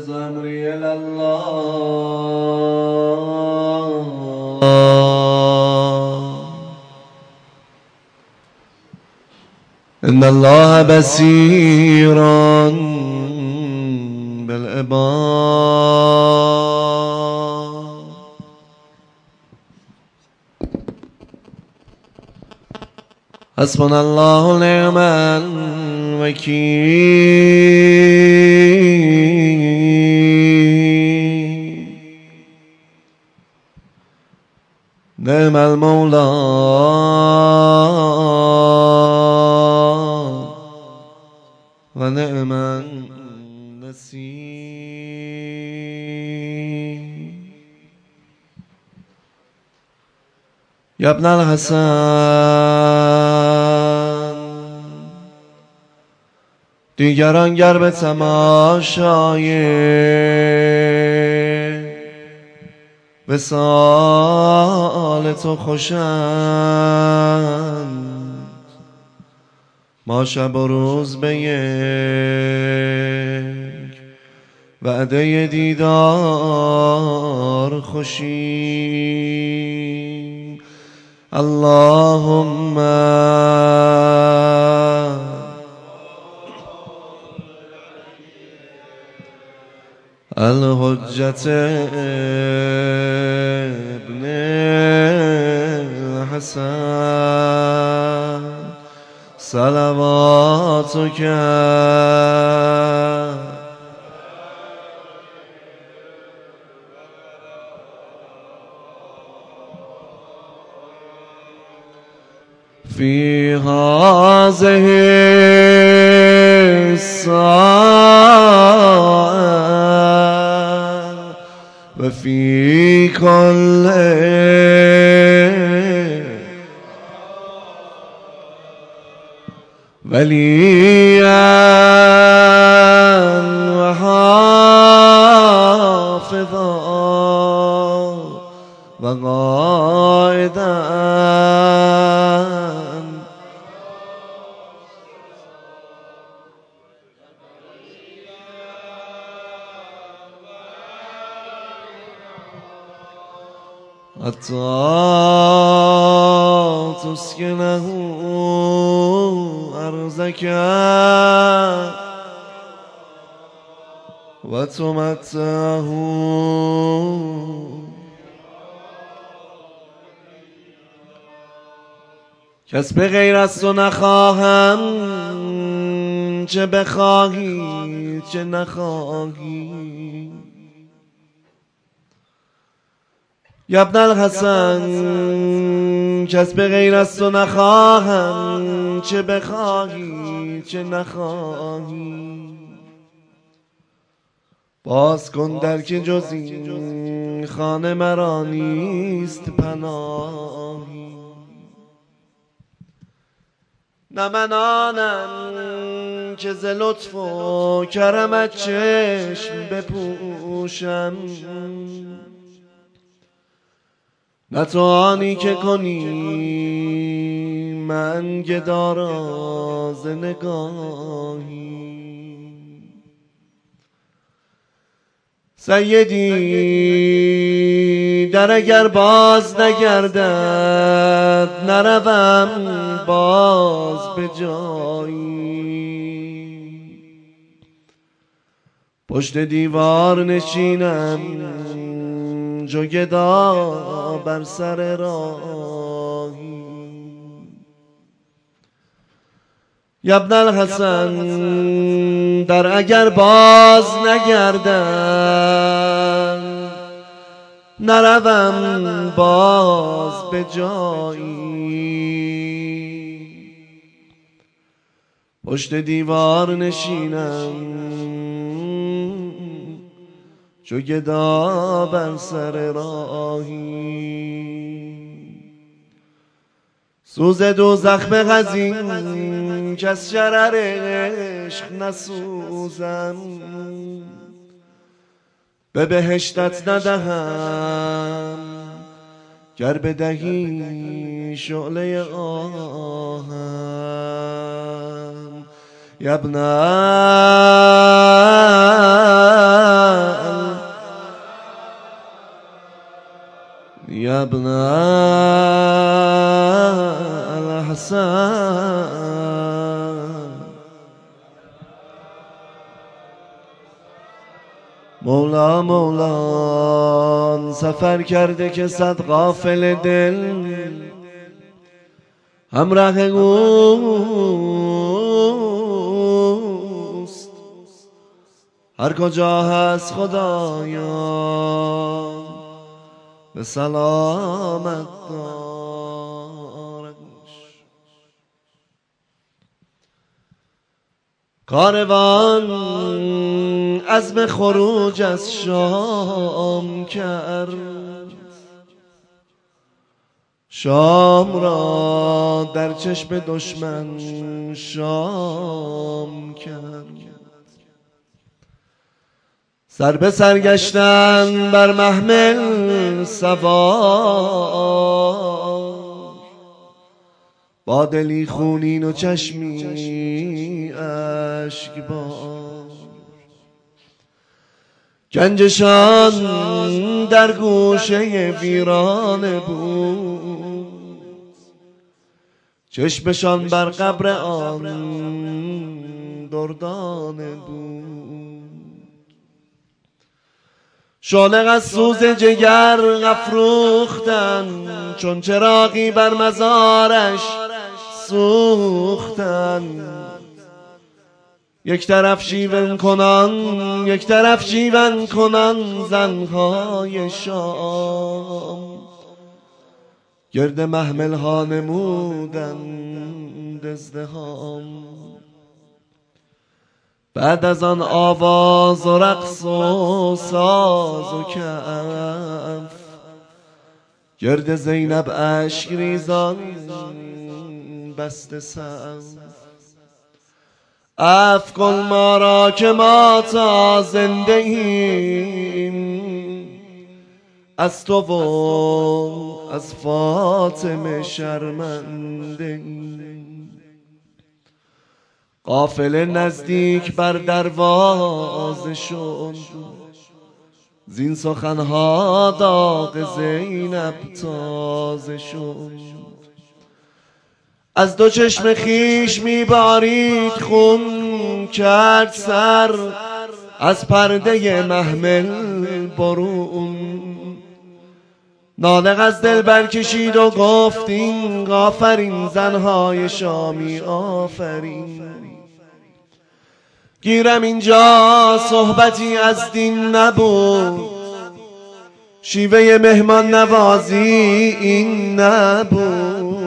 وفوض أمري إلى الله إن الله بصير بالعباد حسبنا الله ونعم الوكيل نعم المولى ونعم النصير يا ابن الحسن دیگران گر به تماشای وصال تو خوشند ما شب و روز به یک وعده دیدار خوشیم اللهم الحجة ابن الحسن صلواتك في هذه الساعة وفي كل وليا وحافظا وقائدا حتى تسكنه أرضك وتمتعه کس به غیر از تو نخواهم چه بخواهی چه نخواهی یا ابن الحسن کس به غیر از تو نخواهم چه بخواهی چه نخواهی باز کن در که جز این خانه مرا نیست پناهی نه من آنم که ز لطف و کرمت چشم بپوشم نه تو آنی که کنی من گدا را ز نگاهی سیدی در اگر باز نگردد نروم باز به جایی پشت دیوار نشینم جو گدا بر سر راهی یا ابن الحسن در اگر باز نگردم نروم باز به جایی پشت دیوار نشینم چو گدا بر سر راهی سوز دوزخ بغزین که از شرر عشق نسوزم به بهشتت ندهم گر بدهی شعله آهم یا ابن يا ابن الحسن مولا مولان سفر کرده که صد غافل دل همراه اوست هر کجا هست خدایا به سلامت دارش. کاروان عزم خروج از شام کرد شام را در چشم دشمن شام کرد سر به سر گشتن بر محمل سوار با دلی خونین و چشمی اشکبار گنجشان در گوشه ویرانه بود چشمشان بر قبر آن دردانه بود شالق از سوز جگر افروختن چون چراغی بر مزارش سوختن یک طرف شیون کنان یک طرف شیون کنان زنهای شام گرد محمل ها نمودند ازدحام بعد از آن آواز و رقص و ساز و کف گرد زینب اشک ریزان بسته صف عفو کن ما را که ما تا زنده ایم از تو و از فاطمه شرمنده ایم قافله نزدیک بر دروازه شد زین سخنها داغ زینب تازه شد از دو چشم خیش میبارید خون کرد سر از پرده محمل برون نالق از دل برکشید و گفت این آفرین زنهای شامی آفرین گیرم اینجا صحبتی از دین نبود شیوه مهمان نوازی این نبود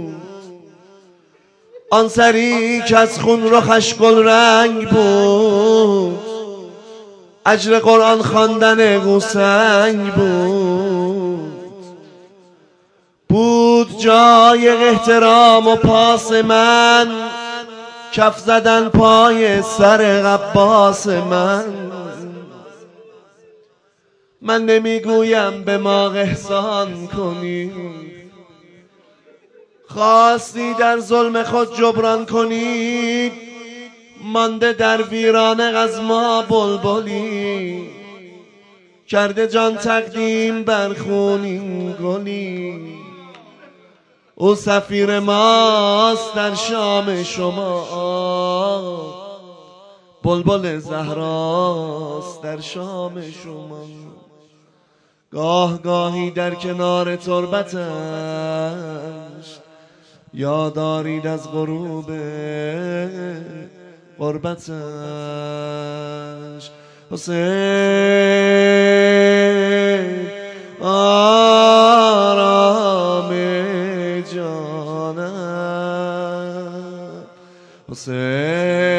آن سری که از خون رخش گل رنگ بود اجر قرآن خواندن گوسنگ بود جای احترام و پاس من کف زدن پای سر عباس من نمیگویم به ما احسان کنی خواستی در ظلم خود جبران کنید مانده در ویرانه از ما بلبلی کرده جان تقدیم بر خونین گلی او سفیر ماست در شام شما بلبل زهراست در شام شما گاه گاهی در کنار تربتش یاد دارید از غروب غربتش حسین آرام جانم حسین